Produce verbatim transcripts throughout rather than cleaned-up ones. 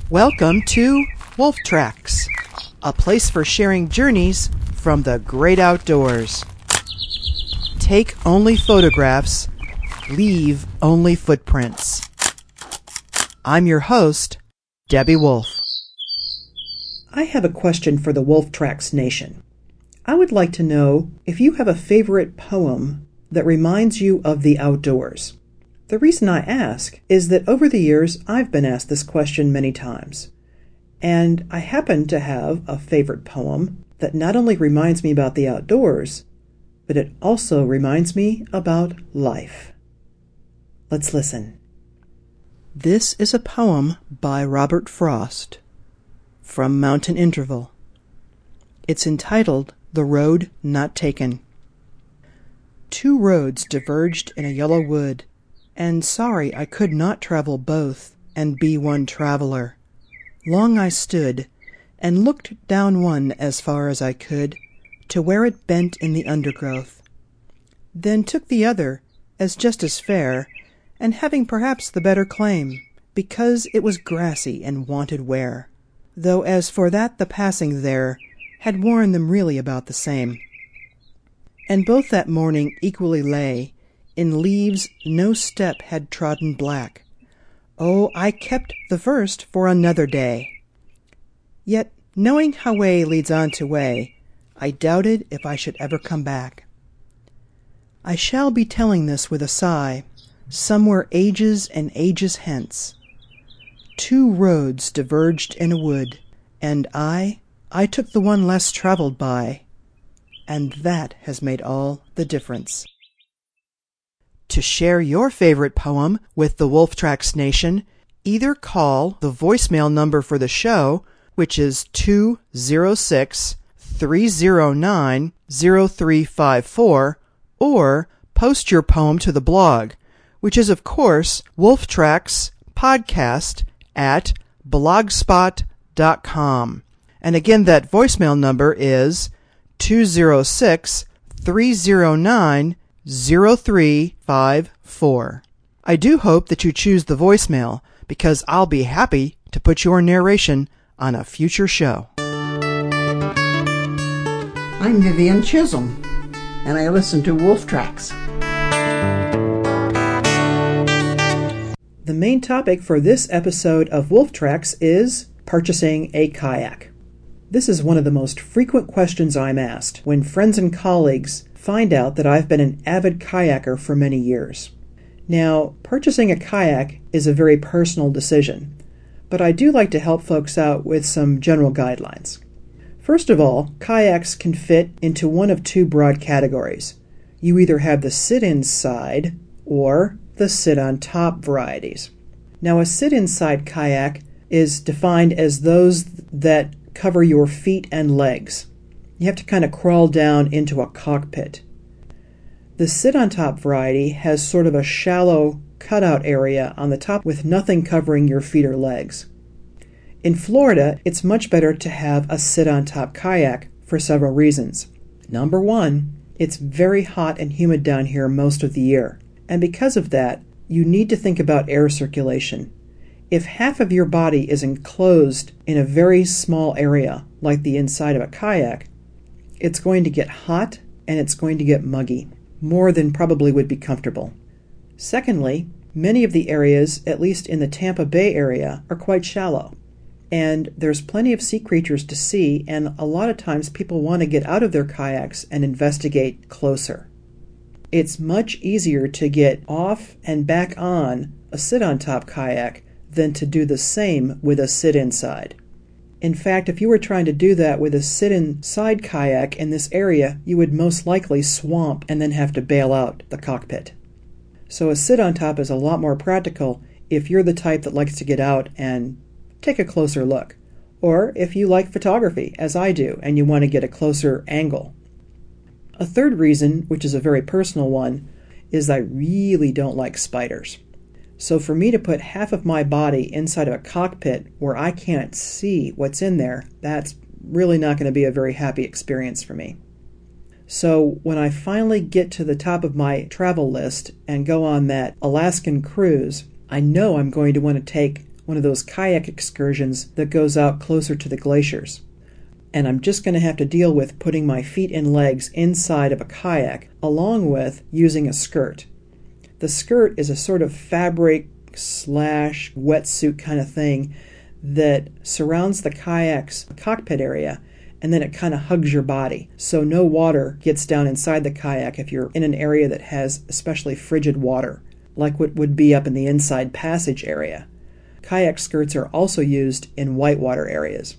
Welcome to Wolf Tracks, a place for sharing journeys from the great outdoors. Take only photographs, leave only footprints. I'm your host, Debbie Wolf. I have a question for the Wolf Tracks Nation. I would like to know if you have a favorite poem that reminds you of the outdoors. The reason I ask is that over the years I've been asked this question many times, and I happen to have a favorite poem that not only reminds me about the outdoors, but it also reminds me about life. Let's listen. This is a poem by Robert Frost from Mountain Interval. It's entitled The Road Not Taken. Two roads diverged in a yellow wood, and sorry I could not travel both and be one traveler. Long I stood, and looked down one as far as I could, to where it bent in the undergrowth. Then took the other, as just as fair, and having perhaps the better claim, because it was grassy and wanted wear, though as for that the passing there had worn them really about the same. And both that morning equally lay, in leaves no step had trodden black. Oh, I kept the first for another day. Yet, knowing how way leads on to way, I doubted if I should ever come back. I shall be telling this with a sigh, somewhere ages and ages hence. Two roads diverged in a wood, and I, I took the one less traveled by, and that has made all the difference. To share your favorite poem with the Wolf Tracks Nation, either call the voicemail number for the show, which is two zero six, three zero nine, zero three five four, or post your poem to the blog, which is, of course, Wolf Tracks Podcast at blogspot dot com. And again, that voicemail number is two zero six, three zero nine, zero three five four. I do hope that you choose the voicemail, because I'll be happy to put your narration on a future show. I'm Vivian Chisholm, and I listen to Wolf Tracks. The main topic for this episode of Wolf Tracks is purchasing a kayak. This is one of the most frequent questions I'm asked when friends and colleagues find out that I've been an avid kayaker for many years. Now, purchasing a kayak is a very personal decision, but I do like to help folks out with some general guidelines. First of all, kayaks can fit into one of two broad categories. You either have the sit-in side or the sit-on-top varieties. Now, a sit-in side kayak is defined as those that cover your feet and legs. You have to kind of crawl down into a cockpit. The sit-on-top variety has sort of a shallow cutout area on the top with nothing covering your feet or legs. In Florida, it's much better to have a sit-on-top kayak for several reasons. Number one, it's very hot and humid down here most of the year, and because of that, you need to think about air circulation. If half of your body is enclosed in a very small area, like the inside of a kayak, it's going to get hot and it's going to get muggy, more than probably would be comfortable. Secondly, many of the areas, at least in the Tampa Bay area, are quite shallow. And there's plenty of sea creatures to see, and a lot of times people want to get out of their kayaks and investigate closer. It's much easier to get off and back on a sit-on-top kayak than to do the same with a sit-inside. In fact, if you were trying to do that with a sit-inside kayak in this area, you would most likely swamp and then have to bail out the cockpit. So a sit-on-top is a lot more practical if you're the type that likes to get out and take a closer look, or if you like photography, as I do, and you want to get a closer angle. A third reason, which is a very personal one, is I really don't like spiders. So for me to put half of my body inside of a cockpit where I can't see what's in there, that's really not going to be a very happy experience for me. So when I finally get to the top of my travel list and go on that Alaskan cruise, I know I'm going to want to take one of those kayak excursions that goes out closer to the glaciers. And I'm just going to have to deal with putting my feet and legs inside of a kayak, along with using a skirt. The skirt is a sort of fabric slash wetsuit kind of thing that surrounds the kayak's cockpit area, and then it kind of hugs your body. So no water gets down inside the kayak if you're in an area that has especially frigid water, like what would be up in the inside passage area. Kayak skirts are also used in whitewater areas.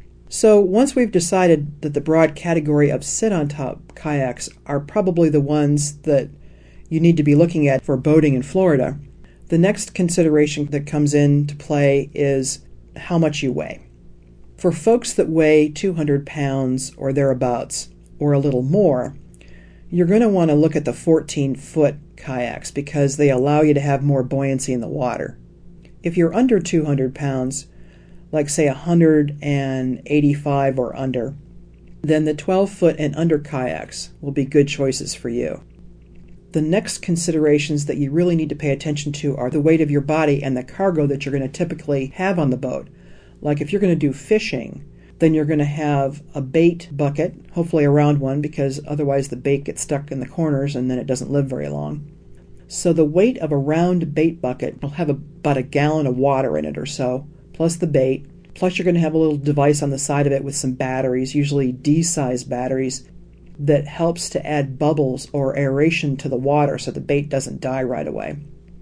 So once we've decided that the broad category of sit-on-top kayaks are probably the ones that you need to be looking at for boating in Florida, the next consideration that comes into play is how much you weigh. For folks that weigh two hundred pounds or thereabouts, or a little more, you're going to want to look at the fourteen-foot kayaks because they allow you to have more buoyancy in the water. If you're under two hundred pounds, like say one hundred eighty-five or under, then the twelve-foot and under kayaks will be good choices for you. The next considerations that you really need to pay attention to are the weight of your body and the cargo that you're going to typically have on the boat. Like if you're going to do fishing, then you're going to have a bait bucket, hopefully a round one, because otherwise the bait gets stuck in the corners and then it doesn't live very long. So the weight of a round bait bucket will have about a gallon of water in it or so, plus the bait. Plus you're going to have a little device on the side of it with some batteries, usually D-size batteries, that helps to add bubbles or aeration to the water so the bait doesn't die right away.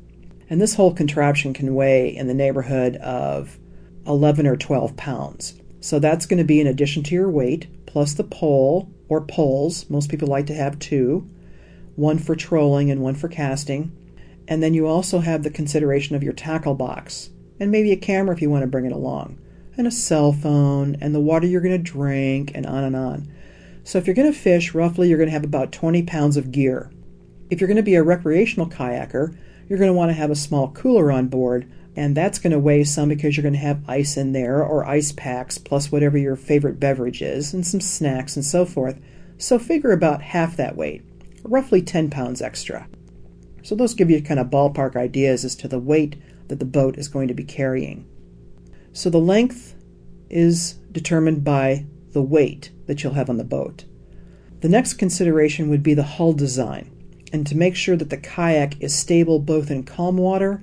And this whole contraption can weigh in the neighborhood of eleven or twelve pounds. So that's going to be in addition to your weight, plus the pole or poles. Most people like to have two, one for trolling and one for casting. And then you also have the consideration of your tackle box, and maybe a camera if you want to bring it along, and a cell phone, and the water you're going to drink, and on and on. So if you're going to fish, roughly you're going to have about twenty pounds of gear. If you're going to be a recreational kayaker, you're going to want to have a small cooler on board, and that's going to weigh some because you're going to have ice in there, or ice packs, plus whatever your favorite beverage is, and some snacks and so forth. So figure about half that weight, roughly ten pounds extra. So those give you kind of ballpark ideas as to the weight that the boat is going to be carrying. So the length is determined by the weight that you'll have on the boat. The next consideration would be the hull design, and to make sure that the kayak is stable both in calm water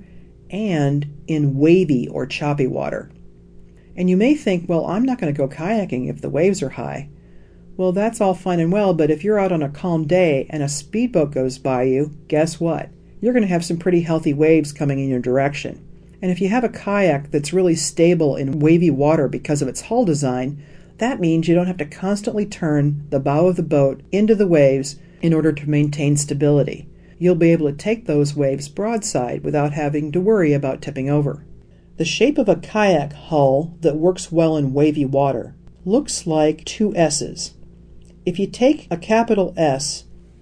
and in wavy or choppy water. And you may think, well, I'm not going to go kayaking if the waves are high. Well, that's all fine and well, but if you're out on a calm day and a speedboat goes by you, guess what? You're going to have some pretty healthy waves coming in your direction. And if you have a kayak that's really stable in wavy water because of its hull design, that means you don't have to constantly turn the bow of the boat into the waves in order to maintain stability. You'll be able to take those waves broadside without having to worry about tipping over. The shape of a kayak hull that works well in wavy water looks like two S's. If you take a capital S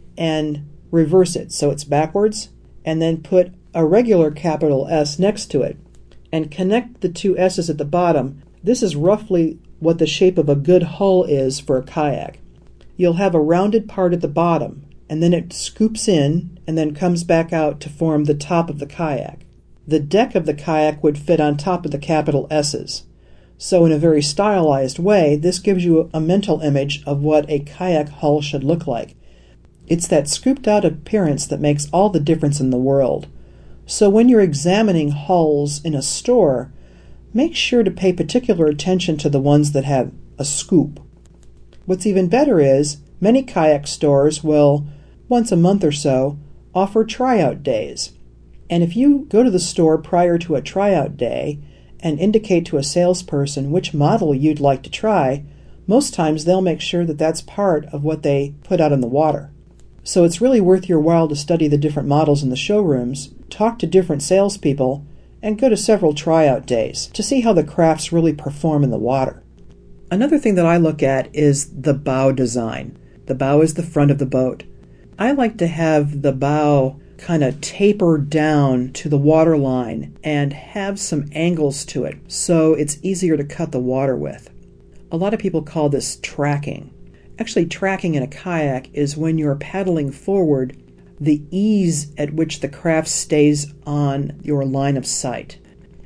and reverse it so it's backwards, and then put a regular capital S next to it, and connect the two S's at the bottom, this is roughly what the shape of a good hull is for a kayak. You'll have a rounded part at the bottom, and then it scoops in and then comes back out to form the top of the kayak. The deck of the kayak would fit on top of the capital S's. So in a very stylized way, this gives you a mental image of what a kayak hull should look like. It's that scooped out appearance that makes all the difference in the world. So when you're examining hulls in a store, make sure to pay particular attention to the ones that have a scoop. What's even better is, many kayak stores will, once a month or so, offer tryout days. And if you go to the store prior to a tryout day and indicate to a salesperson which model you'd like to try, most times they'll make sure that that's part of what they put out in the water. So it's really worth your while to study the different models in the showrooms, talk to different salespeople, and go to several tryout days to see how the crafts really perform in the water. Another thing that I look at is the bow design. The bow is the front of the boat. I like to have the bow kind of taper down to the water line and have some angles to it so it's easier to cut the water with. A lot of people call this tracking. Actually, tracking in a kayak is when you're paddling forward, the ease at which the craft stays on your line of sight.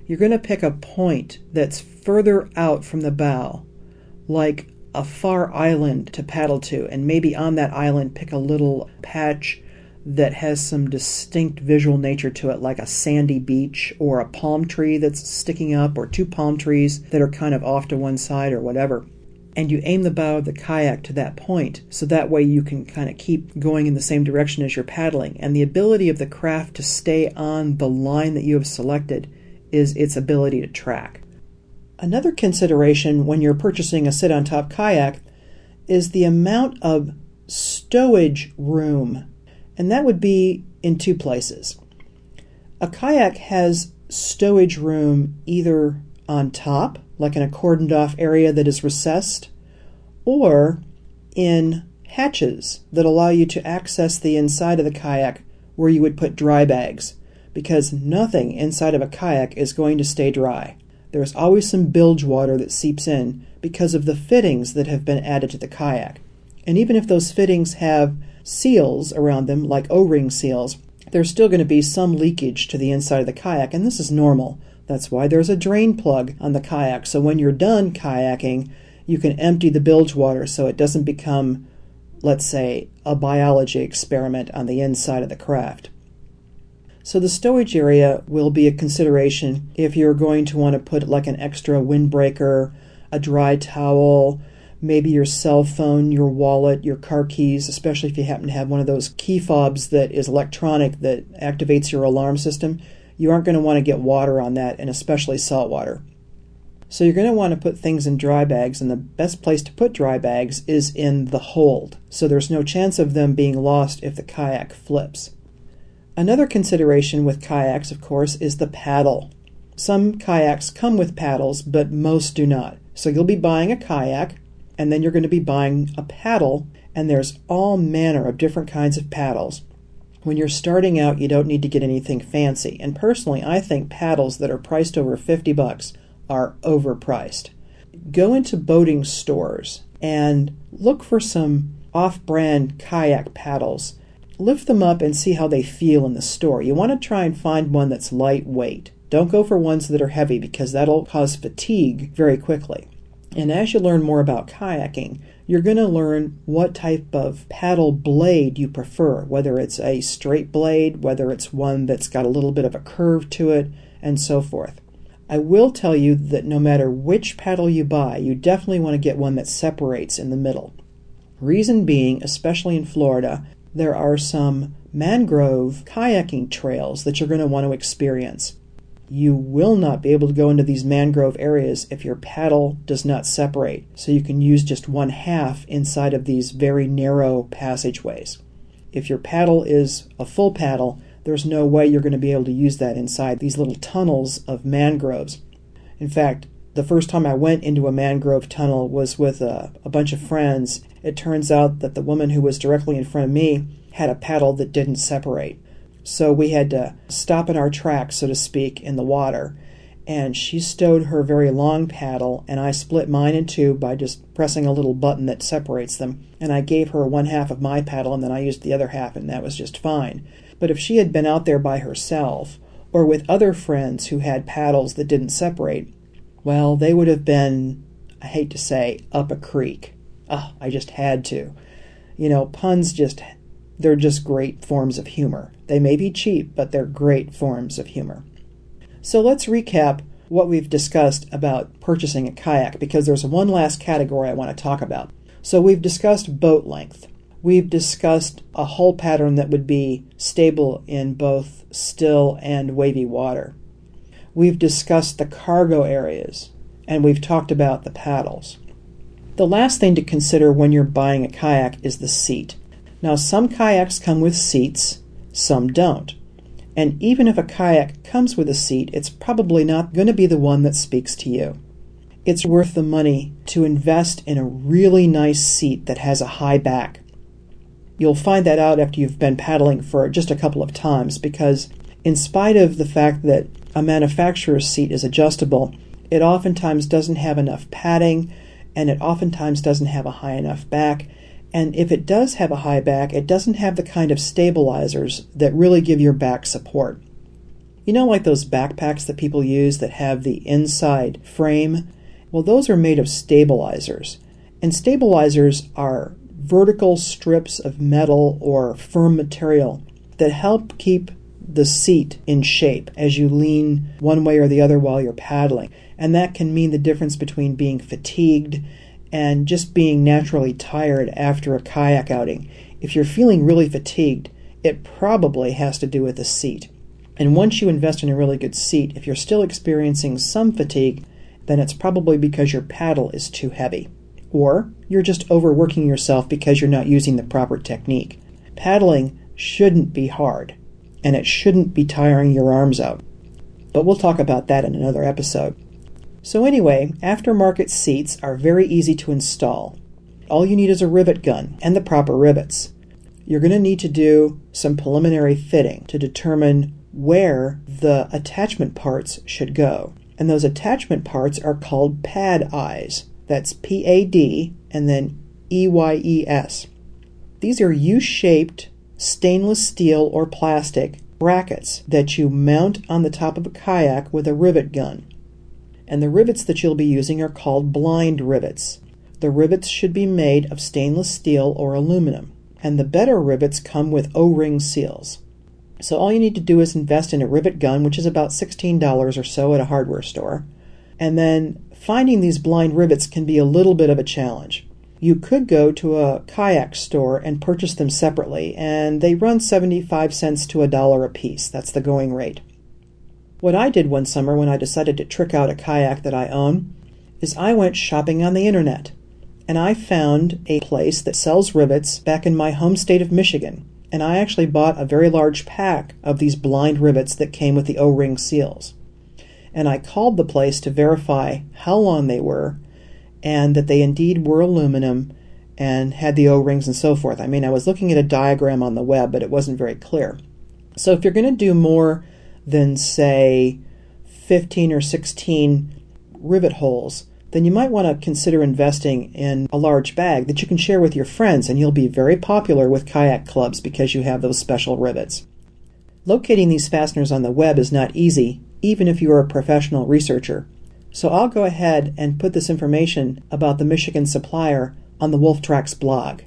you're going to pick a point that's further out from the bow, like a far island to paddle to, and maybe on that island pick a little patch that has some distinct visual nature to it, like a sandy beach or a palm tree that's sticking up, or two palm trees that are kind of off to one side or whatever. And you aim the bow of the kayak to that point, so that way you can kind of keep going in the same direction as you're paddling. And the ability of the craft to stay on the line that you have selected is its ability to track. Another consideration when you're purchasing a sit-on-top kayak is the amount of stowage room, and that would be in two places. A kayak has stowage room either on top, like in a cordoned-off area that is recessed, or in hatches that allow you to access the inside of the kayak where you would put dry bags, because nothing inside of a kayak is going to stay dry. There's always some bilge water that seeps in because of the fittings that have been added to the kayak. And even if those fittings have seals around them, like O-ring seals, there's still going to be some leakage to the inside of the kayak, and this is normal. That's why there's a drain plug on the kayak, so when you're done kayaking, you can empty the bilge water so it doesn't become, let's say, a biology experiment on the inside of the craft. So the stowage area will be a consideration if you're going to want to put like an extra windbreaker, a dry towel, maybe your cell phone, your wallet, your car keys, especially if you happen to have one of those key fobs that is electronic that activates your alarm system. You aren't going to want to get water on that, and especially salt water. So you're going to want to put things in dry bags, and the best place to put dry bags is in the hold, so there's no chance of them being lost if the kayak flips. Another consideration with kayaks, of course, is the paddle. Some kayaks come with paddles, but most do not. So you'll be buying a kayak, and then you're going to be buying a paddle, and there's all manner of different kinds of paddles. When you're starting out, you don't need to get anything fancy, and personally, I think paddles that are priced over fifty bucks are overpriced. Go into boating stores and look for some off-brand kayak paddles. Lift them up and see how they feel in the store. You want to try and find one that's lightweight. Don't go for ones that are heavy because that'll cause fatigue very quickly. And as you learn more about kayaking, you're going to learn what type of paddle blade you prefer, whether it's a straight blade, whether it's one that's got a little bit of a curve to it, and so forth. I will tell you that no matter which paddle you buy, you definitely want to get one that separates in the middle. Reason being, especially in Florida, there are some mangrove kayaking trails that you're going to want to experience. You will not be able to go into these mangrove areas if your paddle does not separate, so you can use just one half inside of these very narrow passageways. If your paddle is a full paddle, there's no way you're going to be able to use that inside these little tunnels of mangroves. In fact, the first time I went into a mangrove tunnel was with a, a bunch of friends. It turns out that the woman who was directly in front of me had a paddle that didn't separate. So we had to stop in our tracks, so to speak, in the water. And she stowed her very long paddle, and I split mine in two by just pressing a little button that separates them. And I gave her one half of my paddle, and then I used the other half, and that was just fine. But if she had been out there by herself, or with other friends who had paddles that didn't separate, well, they would have been, I hate to say, up a creek. Oh, I just had to. You know, puns just, they're just great forms of humor. They may be cheap, but they're great forms of humor. So let's recap what we've discussed about purchasing a kayak, because there's one last category I want to talk about. So we've discussed boat length. We've discussed a hull pattern that would be stable in both still and wavy water. We've discussed the cargo areas, and we've talked about the paddles. The last thing to consider when you're buying a kayak is the seat. Now, some kayaks come with seats, some don't. And even if a kayak comes with a seat, it's probably not going to be the one that speaks to you. It's worth the money to invest in a really nice seat that has a high back. You'll find that out after you've been paddling for just a couple of times, because in spite of the fact that a manufacturer's seat is adjustable, it oftentimes doesn't have enough padding, and it oftentimes doesn't have a high enough back. And if it does have a high back, it doesn't have the kind of stabilizers that really give your back support. You know, like those backpacks that people use that have the inside frame? Well, those are made of stabilizers. And stabilizers are vertical strips of metal or firm material that help keep the seat in shape as you lean one way or the other while you're paddling. And that can mean the difference between being fatigued and just being naturally tired after a kayak outing. If you're feeling really fatigued, it probably has to do with the seat. And once you invest in a really good seat, if you're still experiencing some fatigue, then it's probably because your paddle is too heavy. Or you're just overworking yourself because you're not using the proper technique. Paddling shouldn't be hard, and it shouldn't be tiring your arms out. But we'll talk about that in another episode. So anyway, aftermarket seats are very easy to install. All you need is a rivet gun and the proper rivets. You're going to need to do some preliminary fitting to determine where the attachment parts should go. And those attachment parts are called pad eyes. That's P A D and then E Y E S. These are U-shaped stainless steel or plastic brackets that you mount on the top of a kayak with a rivet gun. And the rivets that you'll be using are called blind rivets. The rivets should be made of stainless steel or aluminum. And the better rivets come with O-ring seals. So all you need to do is invest in a rivet gun, which is about sixteen dollars or so at a hardware store. And then finding these blind rivets can be a little bit of a challenge. You could go to a kayak store and purchase them separately, and they run seventy-five cents to a dollar a piece. That's the going rate. What I did one summer when I decided to trick out a kayak that I own is I went shopping on the internet. And I found a place that sells rivets back in my home state of Michigan. And I actually bought a very large pack of these blind rivets that came with the O-ring seals. And I called the place to verify how long they were and that they indeed were aluminum and had the O-rings and so forth. I mean, I was looking at a diagram on the web, but it wasn't very clear. So if you're going to do more than, say, fifteen or sixteen rivet holes, then you might want to consider investing in a large bag that you can share with your friends, and you'll be very popular with kayak clubs because you have those special rivets. Locating these fasteners on the web is not easy, even if you are a professional researcher. So I'll go ahead and put this information about the Michigan supplier on the WolfTracks blog.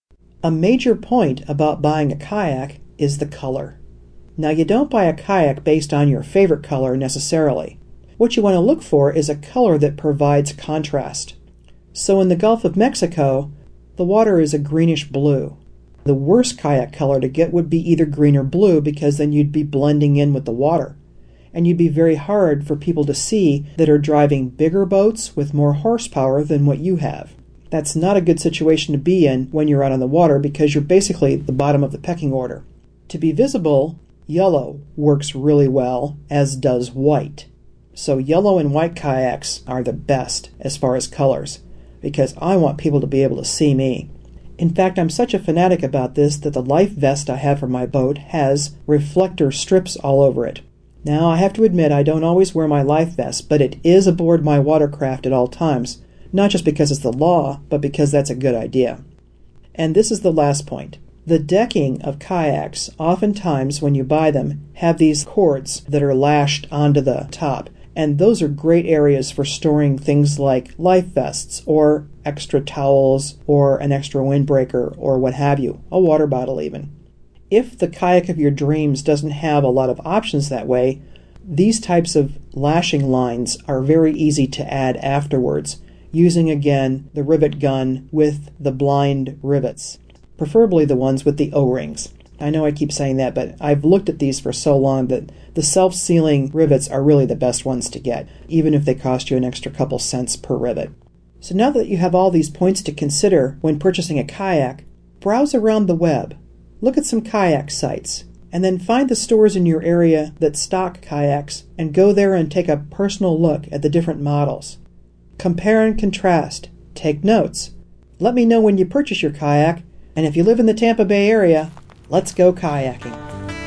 A major point about buying a kayak is the color. Now, you don't buy a kayak based on your favorite color necessarily. What you want to look for is a color that provides contrast. So in the Gulf of Mexico, the water is a greenish blue. The worst kayak color to get would be either green or blue because then you'd be blending in with the water. And you'd be very hard for people to see that are driving bigger boats with more horsepower than what you have. That's not a good situation to be in when you're out on the water because you're basically the bottom of the pecking order. To be visible, yellow works really well, as does white. So yellow and white kayaks are the best as far as colors, because I want people to be able to see me. In fact, I'm such a fanatic about this that the life vest I have for my boat has reflector strips all over it. Now, I have to admit I don't always wear my life vest, but it is aboard my watercraft at all times, not just because it's the law, but because that's a good idea. And this is the last point. The decking of kayaks, oftentimes when you buy them, have these cords that are lashed onto the top. And those are great areas for storing things like life vests or extra towels or an extra windbreaker or what have you, a water bottle even. If the kayak of your dreams doesn't have a lot of options that way, these types of lashing lines are very easy to add afterwards, using again the rivet gun with the blind rivets, preferably the ones with the O-rings. I know I keep saying that, but I've looked at these for so long that the self-sealing rivets are really the best ones to get, even if they cost you an extra couple cents per rivet. So now that you have all these points to consider when purchasing a kayak, browse around the web, look at some kayak sites, and then find the stores in your area that stock kayaks and go there and take a personal look at the different models. Compare and contrast. Take notes. Let me know when you purchase your kayak, and if you live in the Tampa Bay area, let's go kayaking.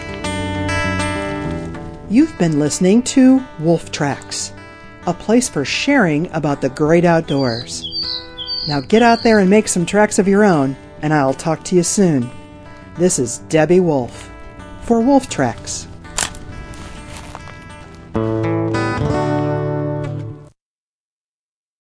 You've been listening to WolfTracks, a place for sharing about the great outdoors. Now get out there and make some tracks of your own, and I'll talk to you soon. This is Debbie Wolf for WolfTracks.